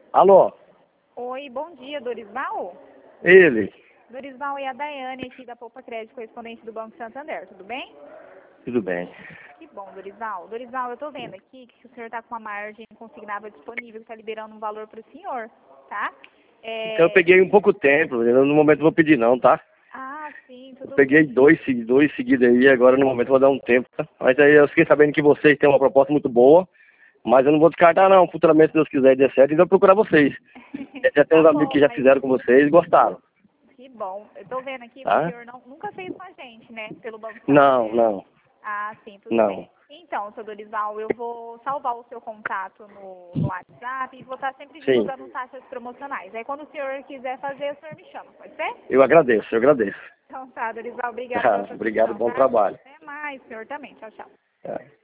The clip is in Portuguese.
Alô? Oi, bom dia, Dorisval? Ele. Dorisval, é a Daiane aqui da Poupa Crédito, correspondente do Banco Santander, tudo bem? Tudo bem. Que bom, Dorisval. Dorisval, eu tô vendo aqui que o senhor tá com uma margem consignável disponível, que tá liberando um valor pro senhor, tá? Então eu peguei um pouco tempo, eu no momento não vou pedir não, tá? Ah, sim, Eu tudo peguei bem. dois seguidos aí, agora no momento eu vou dar um tempo, tá? Mas aí eu fiquei sabendo que vocês têm uma proposta muito boa, mas eu não vou descartar não, futuramente se Deus quiser e der certo, então eu vou procurar vocês. Já tem Tá uns amigos que bom, já mas fizeram com vocês e gostaram, que bom. Eu tô vendo aqui que o tá? senhor nunca fez com a gente, né? Pelo Banco Não, Santander. não, Ah, sim, tudo bem. não. Então, seu Dorisval, eu vou salvar o seu contato no WhatsApp e vou estar sempre Sim, divulgando taxas promocionais. Aí quando o senhor quiser fazer, o senhor me chama, pode ser? eu agradeço, eu agradeço. Então tá, Dorisval, obrigada Tá, pela sua obrigado, atenção, bom tá? trabalho. Até mais, senhor também. Tchau, tchau. Tá.